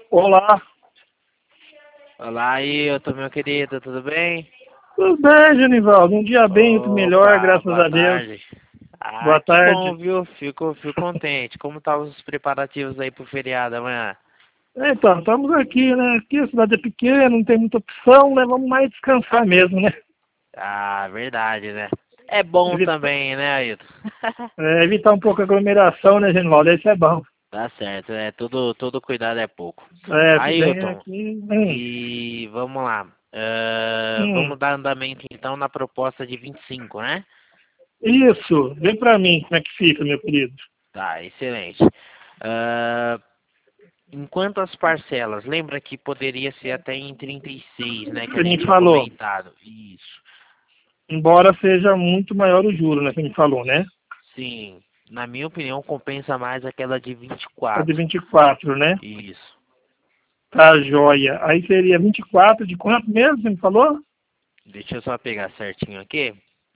Olá, Olá, Ailton, meu querido, tudo bem? tudo bem, Genivaldo? Um dia bem, muito melhor, Opa, graças boa a Deus. tarde. Ah, Boa que bom, tarde. viu? Fico contente. Como estão os preparativos aí pro feriado amanhã? Então, estamos aqui, né? Aqui a cidade é pequena, não tem muita opção, né? Vamos mais descansar mesmo, né? Ah, verdade, né? É bom Evita- também, né, Ailton? evitar um pouco a aglomeração, né, Genivaldo? Isso é bom. Tá certo, é todo cuidado é pouco. Bem Ailton, aqui. e vamos lá. Hum. Vamos dar andamento então na proposta de 25, né? Isso, vê pra mim como é que fica, meu querido. Tá, excelente. Ah, Em quantas parcelas? Lembra que poderia ser até em 36, né? Que Você a me gente tinha falou, comentado. Isso. embora seja muito maior o juro, né? Você me falou, né? Sim. Na minha opinião, compensa mais aquela de A de 24. 24, né? Isso. Tá, joia. Aí seria 24 de quanto mesmo, você me falou? Deixa eu só pegar certinho aqui.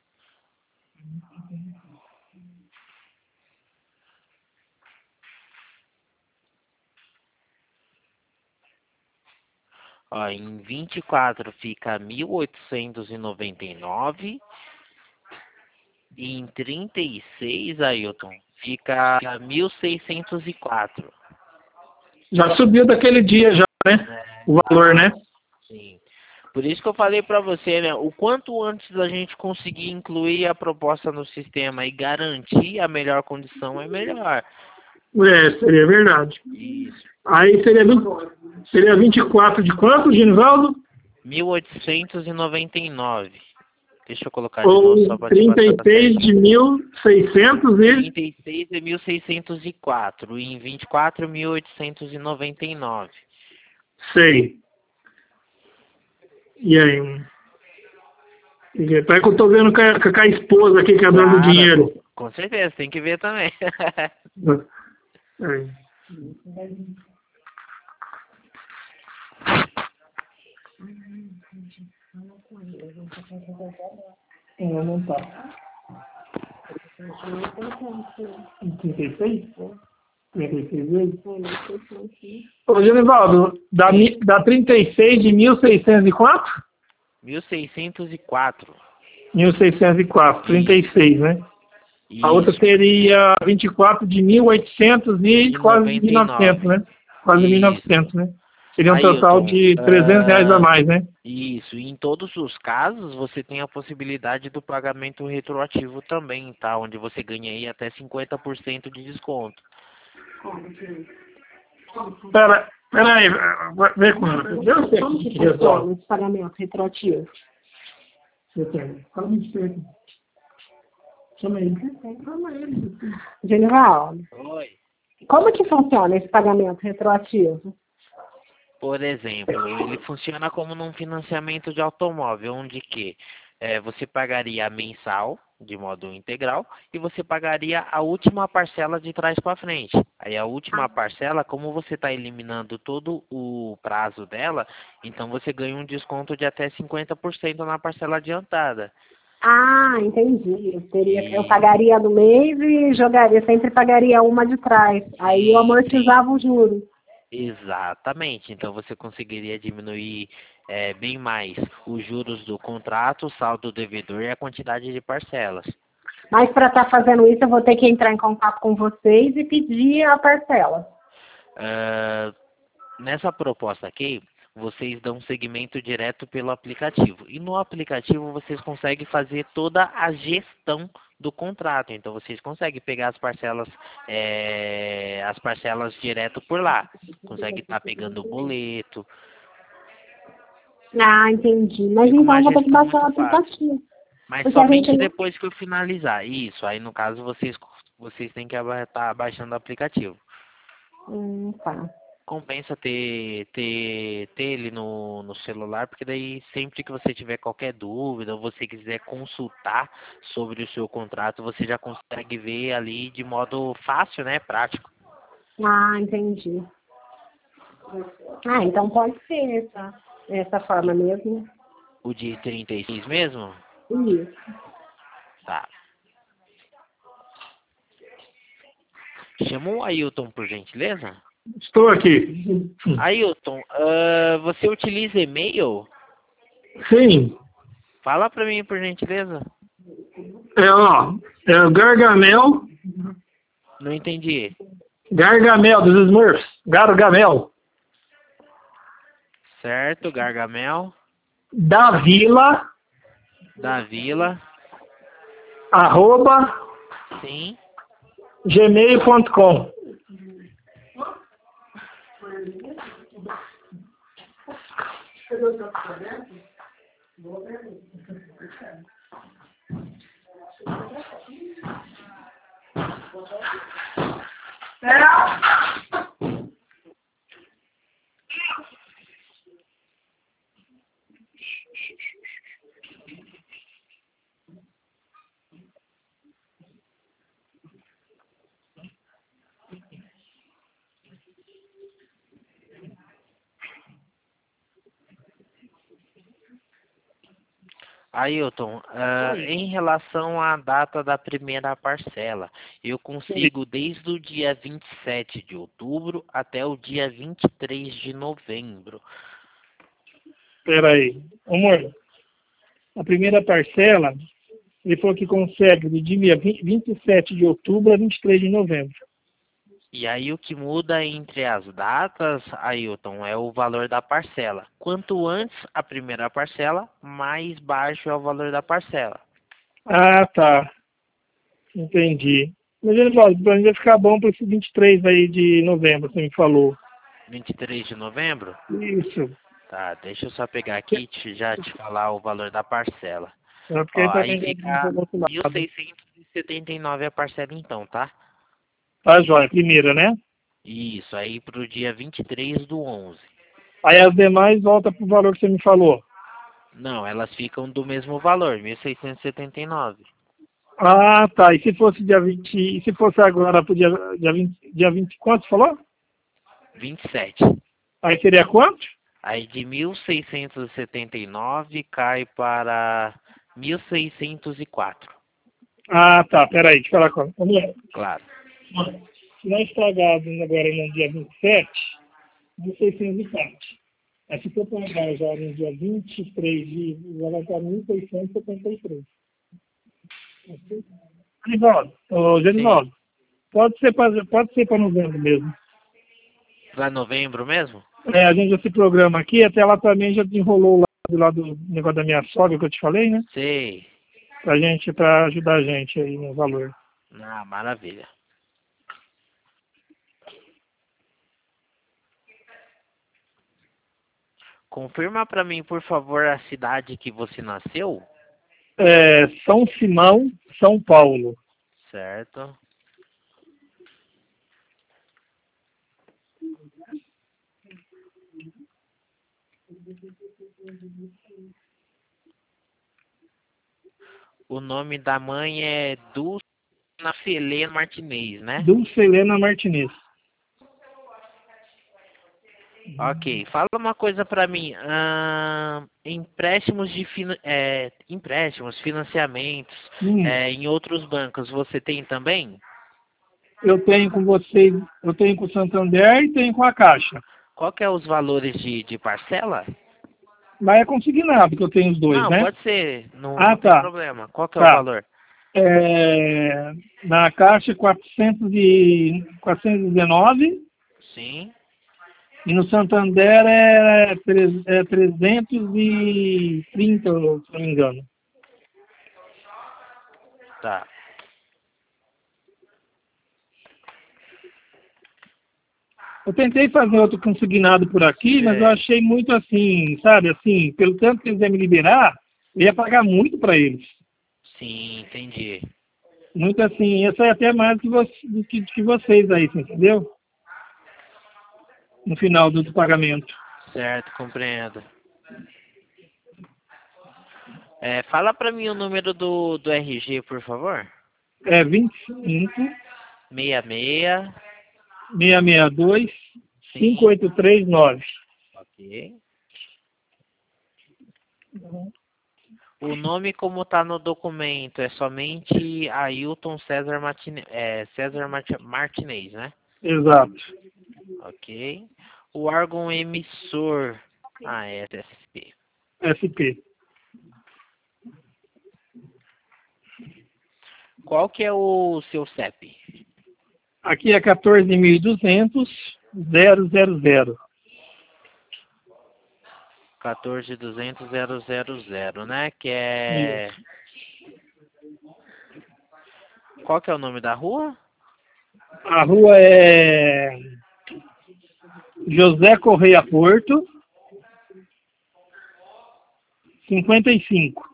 Ó, em 24 fica 1.899 e em 36, Ailton, fica 1.604. Já subiu daquele dia já, né? O valor, Ah, né? sim. Por isso que eu falei para você, né? O quanto antes da gente conseguir incluir a proposta no sistema e garantir a melhor condição é melhor. Seria verdade. Isso. Aí seria 24 de quanto, Genivaldo? 1.899. Deixa eu colocar de novo só Ou para te passar 36 de certinho. 1.600 e... 36 é 1.604 e em 24 1.899. Sei. E aí? Peraí que eu tô vendo com a esposa aqui, que é a dona do Claro, dinheiro. com certeza, tem que ver também. Aí. Não tá. 36? 36 vezes? Ô, Genivaldo, dá 36 de 1.600 e quanto? 1.604. 1.604, Isso, 36, né? A outra isso. seria 24 de 1.800 e E quase 1.900, 99. né? Quase Isso. 1.900, né? Seria um total Ailton, de R$ 300 a mais, né? isso. E em todos os casos, você tem a possibilidade do pagamento retroativo também, tá? Onde você ganha aí até 50% de desconto. Pera aí, vê com ela. Como que funciona esse pagamento retroativo? Fala muito certo. Chama ele. Genivaldo, Oi. como que funciona esse pagamento retroativo? Por exemplo, ele funciona como num financiamento de automóvel, onde que você pagaria mensal, de modo integral, e você pagaria a última parcela de trás para frente. Aí a última parcela, como você está eliminando todo o prazo dela, então você ganha um desconto de até 50% na parcela adiantada. Ah, entendi. Eu E pagaria no mês e sempre pagaria uma de trás. Aí eu sim, sim. amortizava o juro. Exatamente. Então você conseguiria diminuir bem mais os juros do contrato, o saldo devedor e a quantidade de parcelas. Mas para estar fazendo isso, eu vou ter que entrar em contato com vocês e pedir a parcela. Ah, Nessa proposta aqui, vocês dão seguimento direto pelo aplicativo. E no aplicativo vocês conseguem fazer toda a gestão do contrato. Então vocês conseguem pegar as parcelas direto por lá. Consegue estar pegando o boleto. Ah, entendi. Mas Fica então uma eu vou ter que gestão baixar o muito fácil. aplicativo. Mas Porque a gente somente não. depois que eu finalizar. Isso. Aí no caso vocês têm que estar baixando o aplicativo. Tá. Compensa ter ele no celular, porque daí sempre que você tiver qualquer dúvida ou você quiser consultar sobre o seu contrato, você já consegue ver ali de modo fácil, né? Prático. Ah, entendi. Ah, então pode ser essa forma mesmo. O de 36 mesmo? Isso. Tá. Chama o Ailton, por gentileza? Estou aqui. Ailton, você utiliza e-mail? Sim. Fala pra mim, por gentileza. É o Gargamel. Não entendi. Gargamel dos Smurfs. Gargamel. Certo, Gargamel. Da Vila. Da Vila. @ Sim. gmail.com. Ailton, em relação à data da primeira parcela, eu consigo desde o dia 27 de outubro até o dia 23 de novembro. Espera aí. Amor, a primeira parcela, ele falou que consegue do dia 27 de outubro a 23 de novembro. E aí o que muda entre as datas, Ailton, é o valor da parcela. Quanto antes a primeira parcela, mais baixo é o valor da parcela. Ah, tá. Entendi. Mas ele falou, pra mim vai ficar bom para esse 23 aí de novembro, você me falou. 23 de novembro? Isso. Tá, deixa eu só pegar aqui e já te falar o valor da parcela. É porque Ó, também aí já fica do outro lado. 1.679 a parcela então, tá? Tá, joia. Primeira, né? Isso, aí pro dia 23/11. Aí as demais volta pro valor que você me falou. Não, elas ficam do mesmo valor, 1.679. Ah, tá. E se fosse dia 20, e se fosse agora pro dia 20 quanto você falou? 27. Aí seria quanto? Aí de 1.679 cai para 1.604. Ah, tá. Peraí, deixa eu falar com você. Claro. Se nós pagarmos agora no dia 27, 1.604. Aí se for pagar já no dia 23 já vai estar 1.673. Genivaldo, Genivaldo, pode ser para novembro mesmo. Para novembro mesmo? É, a gente já se programa aqui, até lá também já desenrolou lá do lado do negócio da minha sogra que eu te falei, né? Sei. Pra ajudar a gente aí no valor. Ah, maravilha. Confirma para mim, por favor, a cidade que você nasceu. É, São Simão, São Paulo. Certo. O nome da mãe é Dulce Helena Martinez, né? Dulce Helena Martinez. Ok, fala uma coisa para mim. Empréstimos empréstimos, financiamentos, em outros bancos, você tem também? Eu tenho com vocês, eu tenho com o Santander e tenho com a Caixa. Qual que é os valores de parcela? Mas é consignado que eu tenho os dois, Não, né? pode ser, não tem Tá. problema. Qual que é o Tá. valor? Na Caixa 419 Sim. e no Santander é 330, se não me engano. Tá. Eu tentei fazer outro consignado por aqui, mas eu achei muito assim, sabe, assim, pelo tanto que eles iam me liberar, eu ia pagar muito para eles. Sim, entendi. Muito assim, ia sair até mais do que vocês aí, você entendeu? No final do pagamento. Certo, compreendo. Fala para mim o número do RG, por favor. É 25 66. 662 Sim. 5839. Ok. O nome como está no documento é somente Ailton César Martinez, né? Exato. Ok. O órgão emissor. Ah, é SP. SP. Qual que é o seu CEP? Aqui é 14.200.000. 14.200.000, né? Que é... Isso. Qual que é o nome da rua? A rua é José Correia Porto, 55.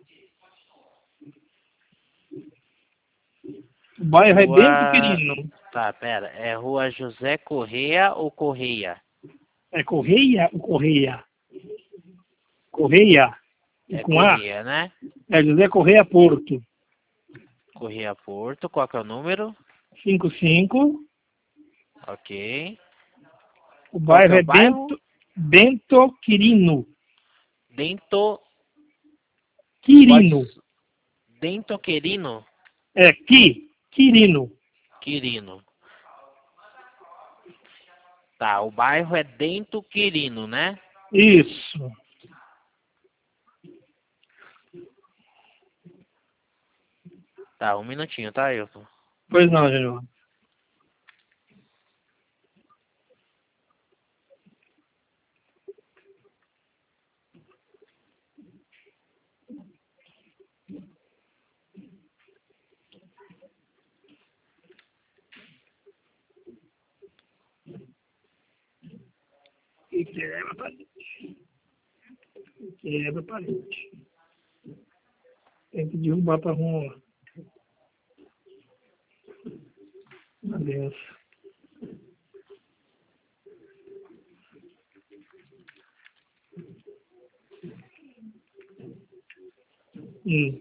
O bairro é Bento Quirino. Tá, pera. É Rua José Correia ou Correia? É Correia ou Correia? Correia. E É com Correia, A. né? É José Correia Porto. Correia Porto. Qual que é o número? 55. Ok. O Qual que bairro é o é bairro? Bento Quirino. Dento... Quirino. Dento Quirino? É Quirino. Quirino. Tá, o bairro é Dento Quirino, né? Isso. Tá, um minutinho, tá, Ailton? Pois não, Júnior. E quebra a parede. Quebra a parede. Tem que derrubar para arrumar. Adeus. Hum.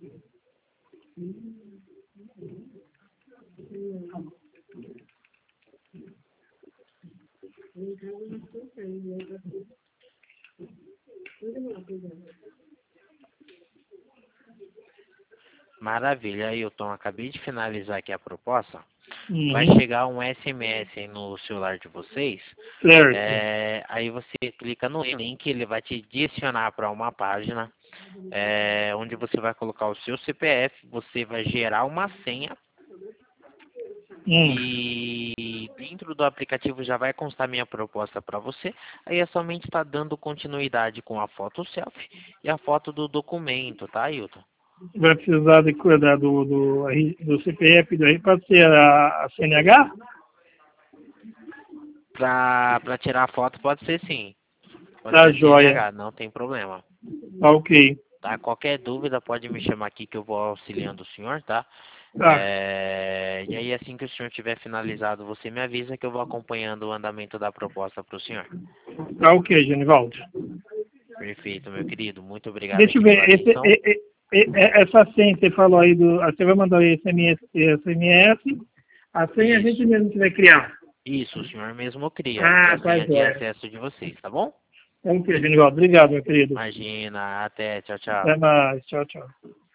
Maravilha, Ailton. Acabei de finalizar aqui a proposta. Uhum. Vai chegar um SMS aí no celular de vocês. Certo. Aí você clica no link, ele vai te direcionar para uma página onde você vai colocar o seu CPF, você vai gerar uma senha e dentro do aplicativo já vai constar minha proposta para você. Aí é somente estar dando continuidade com a foto selfie e a foto do documento, tá, Ailton? Vai precisar de cuidar do CPF daí para ser a CNH? Para tirar a foto pode ser sim. Pode Tá ser joia. CNH, não tem problema. Tá ok. Tá? Qualquer dúvida pode me chamar aqui que eu vou auxiliando o senhor, tá? Tá. E aí assim que o senhor tiver finalizado, você me avisa que eu vou acompanhando o andamento da proposta para o senhor. Tá ok, Genivaldo. Perfeito, meu querido. Muito obrigado Deixa eu aqui pela ver. atenção. Essa senha que você falou aí, você vai mandar o SMS. A senha a gente mesmo que vai criar. Isso, o senhor mesmo cria, que é Ah, a tá senha de joia. acesso de vocês, tá bom? Ok, Genivaldo. Obrigado, meu querido. Imagina, até, tchau, tchau. Até mais. Tchau, tchau.